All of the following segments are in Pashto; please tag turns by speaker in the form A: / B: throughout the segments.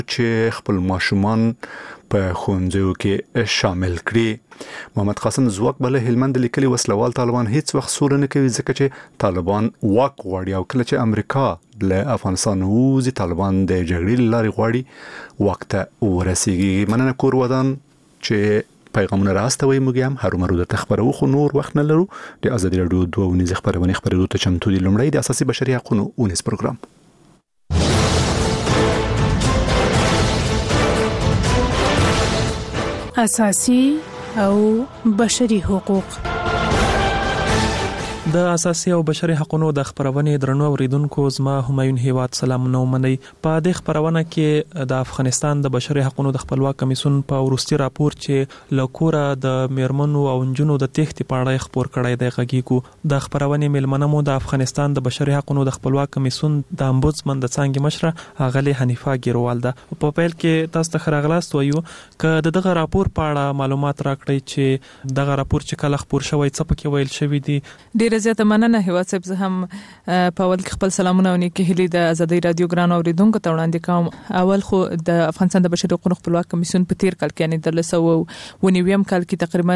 A: چې خپل ماشومان په ښوونځیو کې شامل کړي. محمد قاسم زواک بل هلمند لیکلي وسلوال طالبان هیڅ وخت سور نه کوي ځکه چې طالبان واک غواړي او کله چې امریکا له افغانستان وځي طالبان د جګړې لارې غواړي واک ته ورسیږي. مننه کور ودان چې پیغامونه راستوي. موږ هم هرمرو د تخبرو خو نور وخت نه لرو. د ازادي رادیو 2 ونیز خبرونه خبرو ته چمتو دي. لومړی د اساسي بشري حقوقو ونیز پروګرام.
B: اساسي او بشري حقوق.
C: د اساسي او بشري حقوقو د خبرونې درنو اوریدونکو زما همایون هیواد سلام نو منئ. په دې خبرونه کې د افغانستان د بشري حقوقو د خپلواک کمیسیون په ورستي راپور چې لکوره د میرمنو او انجونو د تېښتې په اړه خبر کړی دی غږیږو. د خبرونې ملمنمو د افغانستان د بشري حقوقو د خپلواک کمیسیون د امبودسمن د څنګه مشره اغلی حنیفه ګیروال ده. په پیل کې تاسو ته خراغلاست وایو ک دغه راپور په اړه معلومات راکړئ چې دغه راپور چې کله خبر شوی څه پکې ویل شوی دی.
D: ډیره زیاته مننه هیواد صاحب. زه هم په اول کې خپل سلامونه ونیکه هلي د ازادي رادیو ګران اوریدونکو ته وړاندې کوم. اول خو د افغانستان د بشري حقوقو خپلواک کمیسیون په تیر کال کې یعنی د 1990 کال کې تقریبا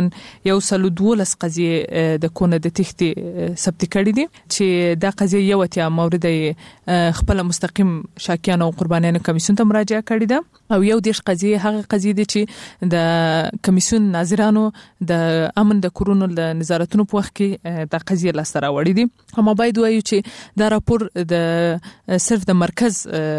D: 112 قضیه د کونه د تښتې ثبت کړي دي چې دا قضیه یو اتیا مورد خپل مستقیم شاکیان او قربانیان کمیسیون ته مراجعه کړي ده او یو دیش قضیه هغه قضیه دي چې د کمیسیون ناظرانو د امن د کورونو د نظارتونو په وخت کې د قضیه لاسته راوړي دي. هم باید وایو چې دا راپور د صرف د مرکز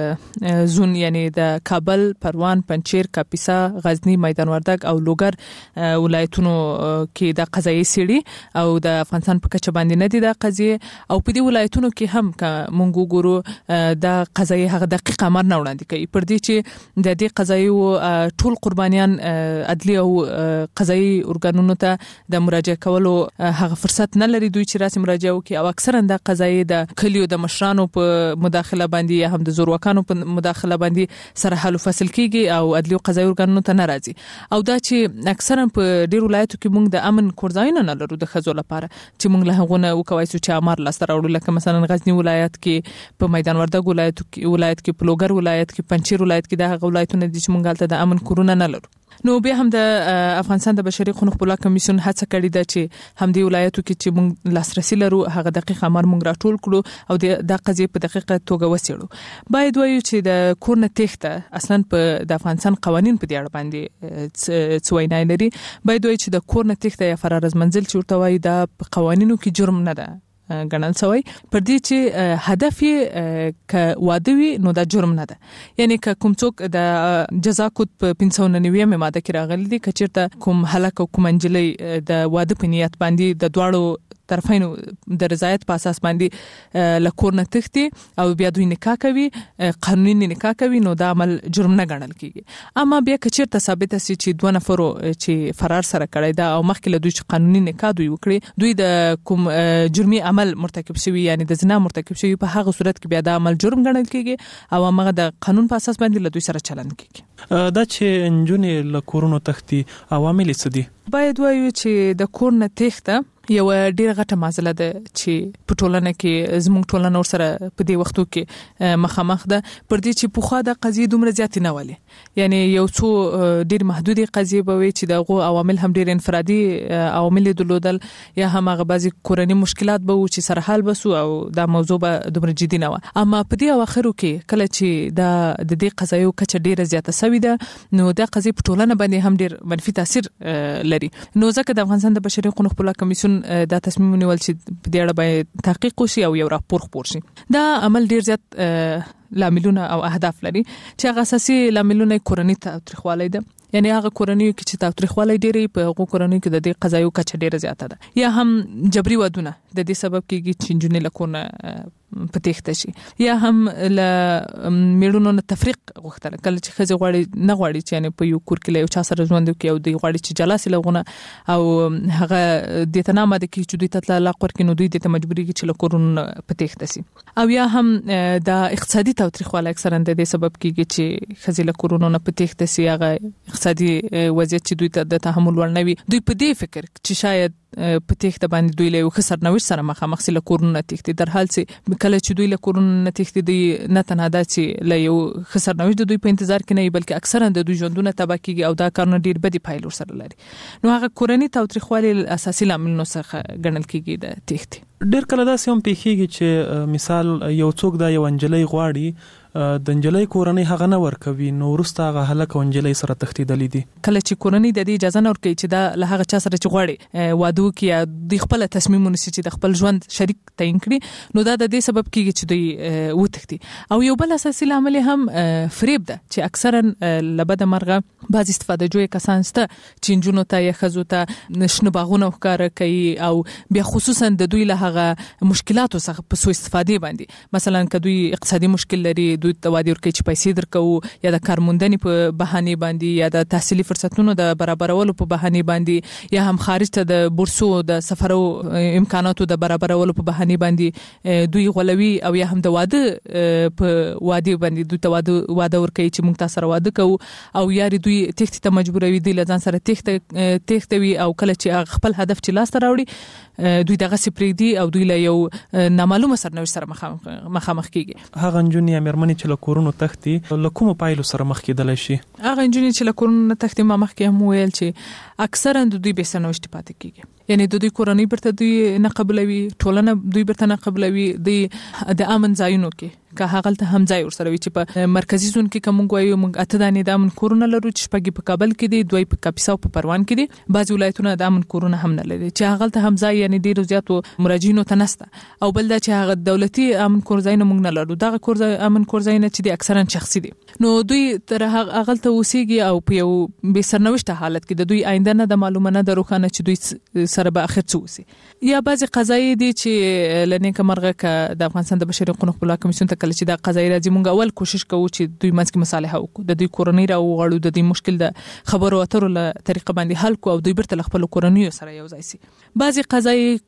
D: زون یعنی د کابل، پروان، پنجشیر، کاپیسا، غزنی، میدان وردګ او لوګر ولایتونو کې د قضایي سیړي او د افغانستان په کچه باندې نه دي د قضیه او په دې ولایتونو کې هم مونږ ګورو د قضایي هغه دقیق امر نه وړاندې کوي پر دې چې د دې قضایي ټول قربانیان عدلی او قضایي ارګانونو ته د مراجعه کولو هغه فرصت نه لري دوی چې راسي مراجعه وکړي او اکثرا د قضایي د کلیو د مشرانو په مداخله باندې یا هم د زورواکانو په مداخله باندې سره حل فصل کیږي او عدلی او قضایي ارګانونو ته ناراضي او دا چې اکثرا په ډیر ولایتو کې موږ د امن کورځاینه نه لرو د خزو لپاره چې موږ له هغه نه وکوي چې امر لاسته راوړو لکه مثلا غزنی ولایت کې په میدان وردګ ولایت کې په لوګر ولایت کې پنجشیر ولایت کې د هغه ولایتونو د چې موږ د امن کورونه نه لرو. نو بیا هم د افغانستان د بشري حقوقو خپلواک کمیسیون هڅه کړې ده چې هم د ولایتو کې چې موږ لاسرسي لرو هغه دقیق امر موږ راټول کړو او د قضیې په دقیقه توګه وڅېړو. باید وایو چې د کورنه تېښته اصلا په د افغانستان قوانین په دې اړه باندې څه وینا لري. باید وایو چې د کورنه تېښته یا فرار از منزل چې ورته وایي دا په قوانینو کې جرم نه ده ګڼل شوی پر دې چې هدف یې ک واده وي نو دا جرم نه ده. یعنی ک کوم څوک د جزا کود په 590 ماده کې راغلي دي کچېرته کوم هلاک او کوم انجلۍ د واده په نیت باندې د دواړو طرفینو د رضایت په اساس باندې لکور نه تښتي او بیا دوی نکاح کوي قانوني نکاح کوي نو دا عمل جرم نه ګڼل کیږي. اما بیا کچېرته ثابت شي چې دوه نفرو چې فرار سره کړی دا او مخکې له دوی چې قانوني نکاح دوی وکړي دوی د کوم جرمي عمل مرتکب شوی یعنی د زنا مرتکب شوی په هغه صورت کې بیا دا عمل جرم ګڼل کیږي او هغه د قانون په اساس باندې له دوی سره چلند کیږي.
C: دا چې انجونې له کورونو تښتي عوامل څه دي؟
D: باید وایو چې د کور نه تېښته یو ډیره غټه مسله ده چې په ټولنه کې زموږ ټولنه ورسره په دې وختو کې مخامخ ده پر دې چې په خوا د قضیې دومره زیات نه ولي یعنی یو څو ډیر محدودي قضیې به وي چې دغه عوامل هم ډیر انفرادي عوامل درلودل یا هم هغه بعضی کورنۍ مشکلات به و چې سره حل بسو او دا موضوع به دومره جدي نه و. اما په دې اواخرو کې کله چې د دې قضایو کچه ډیره زیاته شوې ده نو دا قضیې په ټولنه باندې هم ډیر منفي تاثیر لري. نو ځکه د افغانستان د بشري حقوقو خپلواک کمیسیون دا تصمیم ونیول چې په دې اړه باید تحقیق وشي او یو راپور خپور شي. دا عمل ډیر زیات لاملونه او اهداف لري چې هغه اساسي لاملونه کورنۍ تاوتریخوالی ده یعنی هغه کورنۍ کې چې تاوتریخوالی ډیری په هغه کورنۍ کې د دې قضایو کچه ډیره زیاته ده یا هم جبري ودونه د دې سبب کېږي چې جنونې لکونه په تېښته شي یا هم له میړونو نه تفریق غوښتل کله چې ښځې غواړي نه غواړي چې یعنی په یو کور کې له یو چا سره ژوند وکړي او دوی غواړي چې جلا سي لغونه او هغه دې ته نه اماده کېږي چې دوی ته طلاق ورکړي نو دوی دې ته مجبوري کېږي چې له کورونو په تېښته سي او یا هم د اقتصادي تاوتریخوالی اکثرا د دې سبب کېږي چې ښځې له کورونو نه په تېښته سي هغه اقتصادي وضعیت چې دوی ته د تحمل وړ نه وي دوی په دې فکر چې شاید په تخته باندې دوی له خسر نوښت سره مخامخ سي له کورونه تخته در حال سي کله چې دوی له کورونه تخته دي نه تنها دا چې له یو خسر نوښت د دوی په انتظار کې نه بلکې اکثرا د دوی ژوندونه تباہ کیږي او دا کارونه ډیر بدی پایلو سره لري. نو هغه کورنۍ تاوتریخوالي اساسي لاملونو څخه ګڼل کیږي د تخته.
C: ډیر کله دا سم پیخیږي چې مثال یو څوک دا یو انجلۍ غواړي د انجلۍ کورنۍ هغه نه ورکوي نو ورسته هغه هلک او انجلۍ سره تختیدلې دي.
D: کله چې کورنۍ د دې اجازه نه ورکوي چې دا له هغه چا سره چې غواړي واده وکړي یا د خپل تصمیم ونیسي چې د خپل ژوند شریک تعیین کړي نو دا د دې سبب کیږي چې دوی وتښتي. او یو بل اساسي لامل هم فریب ده چې اکثرا لبد مرغه بعض استفاده جوړ کسان ست چې جنونو ته یا خزو ته نشنه باغونه وکړه کوي او بیا خصوصا د دوی له هغه مشکلاتو څخه په سوء استفاده باندې مثلا کدوې اقتصادي مشکل لري دوی ته وادي ورکړي چې پیسې درکو یا د کارموندنې په بهانه باندې یا د تحصیلي فرصتونو د برابرولو په بهانه باندې یا هم خارج ته د بورسو د سفرو امکاناتو د برابرولو په بهانه باندې دوی غولوي او یا هم د واده په وادي باندې دوی ته واده ورکړي چې موږ تاسو سره واده کوو او یاري دوی تخته ته مجبوروي دي لزان سره تختوي او کله چې خپل هدف چې لاس ته راوړي دوی دغه سپریدي او دوی له یو نامعلومه سرنوشت سره مخامخ کیږي.
C: هغه انجونی امرمنې چې له کورونو تختی له کوم پایلو سره مخ کېدلی شي؟
D: هغه انجونی چې له کورونو تختی ما مخکې هم ویل چې اکثرا د دوی به سرنوشت پاتې کیږي. یعنی د دوی کورنۍ برته دوی نه قبلوي ټولنه دوی برته نه قبلوي د امن ځایونو کې که هغه ته هم ځای ورسره وي چې په مرکزی زون کې کوم غوایو موږ اته دانې د امن کورونه لرو چې شپږ په کابل کې دي دوی په کاپیسا او په پروان کې دي بعض ولایتونه د امن کورونه هم نه لري چې هغه ته هم ځای یعنی ډیر زیاتو مراجعینو ته نسته او بل دا چې هغه دولتي امن کور ځای نه موږ نه لرو دغه کور امن کور ځای نه چې دي اکثرا شخصي دي نو دوی تر هغه ته وسیږي او په یو به سرنوشت حالت کې د دوی آینده نه د معلومه نه دروخانه چې دوی سره به اخر څه وسی یا بعضی قضایي دي چې لنیکه مرغه ک د افغانستان د بشري حقوقو خپلواک کمیسیون ته کله چې د قضایي راځي موږ اول کوشش کوو چې دوی منځ کې مصالحه وکړو د دوی کورنۍ راوغړو د دوی مشکل د خبرو اترو له طریقه باندې حل کو او دوی برته خپل کورنۍ سره یو ځای سي. بعضی قضایي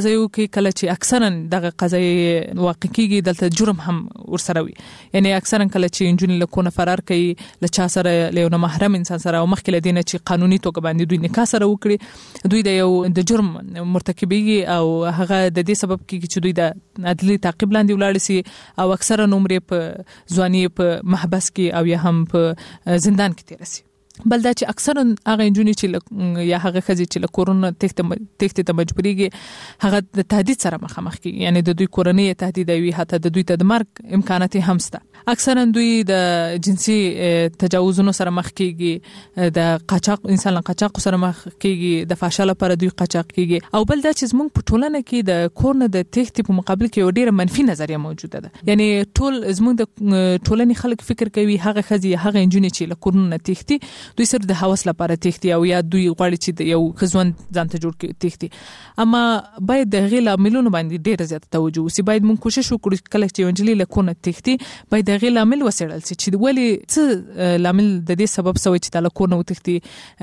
D: کې کله چې اکثرا دغه قضایي واقع کیږي دلته جرم هم ورسره وي یعنی اکثرا کله چې انجونی له کونه فرار کوي له چا سره له یو محرم انسان سره او مخکې لدینه چې قانوني توګه باندې دوی نکاح سره وکړي دوی د یو د جرم مرتکبيږي او هغه د دې سبب کیږي چې دوی د عدلي تعقیب لاندې ولاړ سي او اکثرا عمر په ځواني په محبس کې او یا هم په زندان کې تیر سي. بل دا چې اکثرا هغه انجونی چې یا هغه خزي چې له کورونه تخته ته مجبوريږي هغه د تهدید سره مخامخ کیږي یعنی د دوی کورنۍ تهدید وي حتی د دوی ته د مرګ امکانات هم شته. اکثرا دوی د جنسي تجاوزونو سره مخ کیږي د قاچاق انسان قاچاق سره مخ کیږي د فاشله پر دوی قاچاق کیږي او بل دا چې زموږ په ټولنه کې د کورنه د تخته په مقابل کې ډیره منفي نظریه موجوده ده یعنی ټول زموږ د ټولنې خلک فکر کوي هغه خزي هغه انجونی چې له کورنه تخته دوی سره د هوس لپاره تختی او یا دوی غواړي چې یو خزوند ځان ته جوړ کړي تختی اما باید د غیلا ملونو باندې ډیره زیات توجه وسی باید موږ کوشش وکړو کله چې انجلی له کونه تختی باید د غیلا مل وسیړل چې ولی څه لامل د دې سبب سوي چې د کونه تختی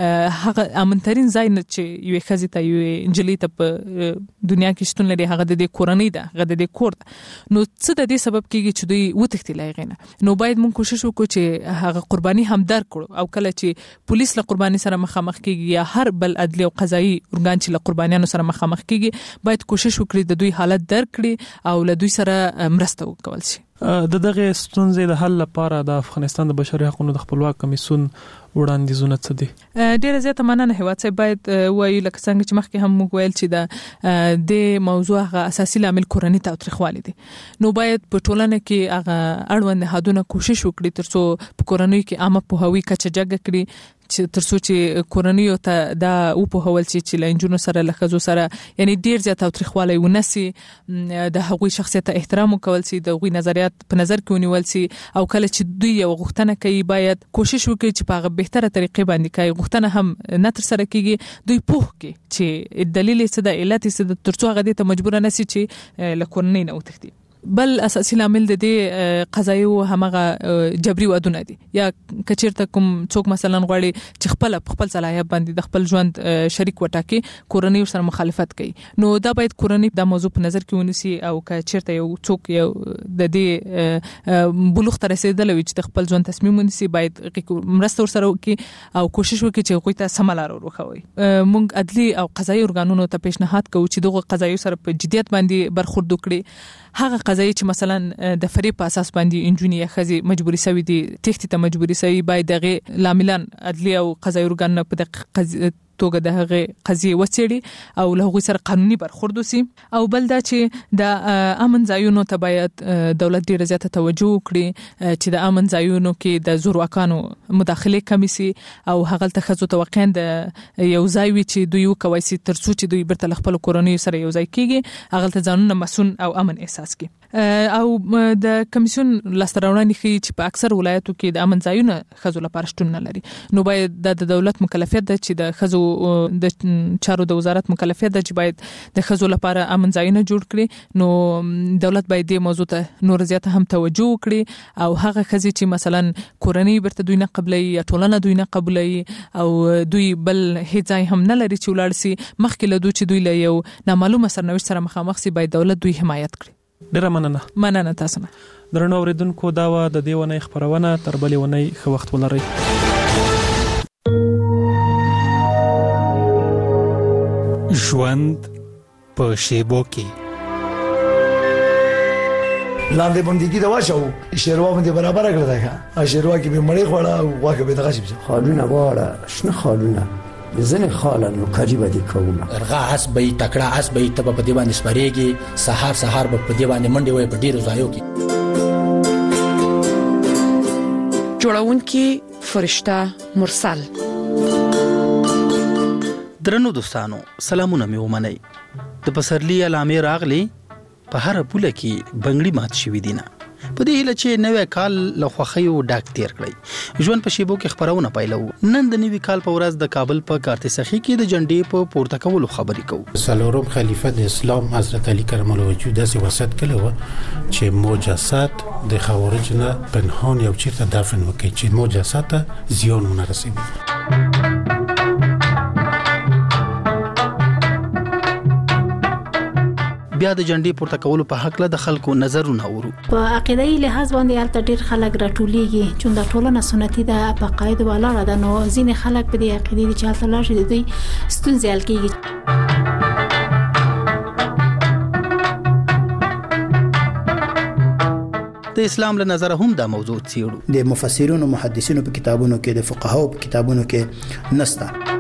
D: هغه امنترین ځای نه چې یو خزي ته یو انجلی ته په دنیا کې شتون لري هغه د کورنۍ ده هغه د کور نو څه د دې سبب کیږي چې دوی وتختی لایغنه نو باید موږ کوشش وکړو چې هغه قرباني هم درکړو او کله چې پولیس له قرباني سره مخامخ کیږي یا هر بل عدلي او قضایي ارګان چې له قربانیانو سره مخامخ کیږي باید کوشش وکړي د دوی حالت درک کړي او له دوی سره مرسته وکول شي.
C: د دغه ستونزې د حل لپاره د افغانستان د بشري حقوقو د خپلواک کمیسیون وړاندیزونه څه دي؟
D: ډیره زیاته مننه هیواد صاحب باید وایي لکه څنګه چې مخکې هم موږ ویل چې د موضوع هغه اساسي لامل کورنۍ تاوتریخوالی دي نو باید په ټولنه کې هغه اړوند نهادونه کوشش وکړي ترڅو په کورنۍ کې عامه پوهاوی کچه جګ کړي چې ترڅو چې کورنۍ ته دا او په هول چې لنجونو سره لخذو سره یعنی ډیر زیات تاوتریخوالی ونسي د هغوی شخصیت احترام وکول سي د هغوی نظریات په نظر کې ونیول سي او کله چې دوی یو غوښتنه کوي باید کوشش وکړي چې په هغه بهتره طریقې باندې کوي غوښتنه هم نه تر سره کیږي دوی پوه کې چې دلیل څه د علت څه د ترڅو هغه ته مجبور نه سي چې لکورنۍ نه وتښتي. بل اساسي لامل د دې قضایي او همغه جبري ودونه دي یا کچیرته کوم څوک مثلا غواړي چې خپل صلاحیت باندې د خپل ژوند شریک وټاکي کورنۍ سره مخالفت کوي نو دا باید کورنۍ د موضوع په نظر کې ونیسي او کچیرته یو څوک یو د دې بلوغ ته رسیدل وي چې خپل ژوند تصمیم ونیسي باید مرسته سره وکړي او کوشش وکړي چې غوي ته سم لار ورخوي. مونږ عدلي او قضایي ارګانونو ته پیشنهاد کوو چې دغه قضایي سره په جديت باندې برخورد وکړي. هغه قضایي چې مثلا د فریب په اساس باندې انجونی یا خزي مجبوري سوي دي تختی ته مجبوري سوي باید دغه لاملان عدلي او قضایي ارګان په دغه توګه د هغه قضیه وڅېړي او له هغوی سره قانوني برخورد وسی. او بل دا چې د امن ځایونو ته باید دولت ډیره زیاته توجه وکړي چې د امن ځایونو کې د زورواکانو مداخله کمې سي او هغه ته خزو توقع د یو ځای وي چې دوی وکوي سي ترڅو چې دوی برته خپل کورنۍ سره یو ځای کیږي هغه ته ځانونه مسون او امن احساس کوي. او د کمیسیون لاستراوړاندې کوي چې په اکثر ولایتو کې د امن ځایونه خزو لپاره شتون نه لري نو باید د دولت مکلفیت ده چې د خزو د چارو د وزارت مکلفیت ده چې باید د خزو لپاره امن ځایونه جوړ کړي نو دولت باید د موضوع ته نور زیاته هم توجه وکړي او هغه خزي چې مثلا کورنۍ برته دوی نه قبلي یا ټولنه دوی نه قبلي او دوی بل هیڅ ځای هم نه لري چې ولاړ سي مخکې له دوی چې دوی له یو نامعلومه سرنوشت سره مخامخ سي باید دولت دوی حمایت کړي.
C: ډیره مننه تاسو نه. درنو اوریدونکو دا و د دې ونې خبرونه تر بلې ونې ښه وخت ولرئ.
E: ژوند په شیبو کې
F: لاندې باندې دا واچو شیروا باندې برابر کړل دا شیروا کې به مړې خوړه او واګه به دغه شي
G: خالونه واړه شنه خالونه زنه خاله نو قریبه دي کومه
H: ارغا اس به تکړه اس به تب په دی باندې سپریږي سحر به په دی باندې منډي وي په ډیرو ځایو کې
I: جوړون کې فرشتہ مرسل.
J: درنو دوستانو سلامونه مې ومنئ. د پسرلی علامې راغلي په هر پوله کې بنگړي مات شوي دي نه په دې هیله چې نوی کال له خوښیو ډک تیر کړئ. ژوند په شیبو کې خبرونه پیلو. نن د نوي کال په ورځ د کابل په کارتسخي کې د جنډې په پورته کولو خبرې کوو.
K: څلورم خلیفه د اسلام حضرت علی کرم الله وجهه داسې وصیت کړی و چې موجسات د خوارج نه پنهان یو چیرته دفن وکړي چې موجسات ته زیان ونه رسوي.
J: بیا د جنډې پورته کولو په حق له د خلکو نظرونه اورو.
L: په عقیدایي لحاظ باندې البته ډیر خلک راټولېږي چې د ټولنه سنتي ده په قاعده ولاړه ده نو ځینې خلک په دې عقیده دي چې البته لار شي دوی ستونزې حل کیږي.
J: د اسلام له نظر هم دا موضوع څیړو.
M: د مفسرینو محدثینو په کتابونو کې د فقهاو په کتابونو کې نسته.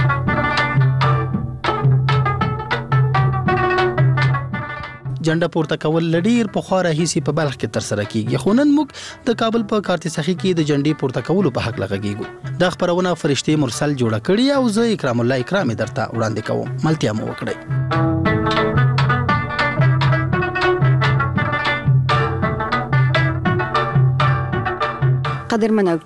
J: جنډه پورته کول لډیر په خو راهیسي په بلخ کې تر سره کیږي خو نن موږ د کابل په کارتسخي کې د جنډې پورته کولو په حق لګیږو. دا خبرونه فرشتي مرسل جوړه کړي او زه اکرام الله اکرامي درته وړاندې کوم. ملتیا مو وکړئ.
I: قدرمنو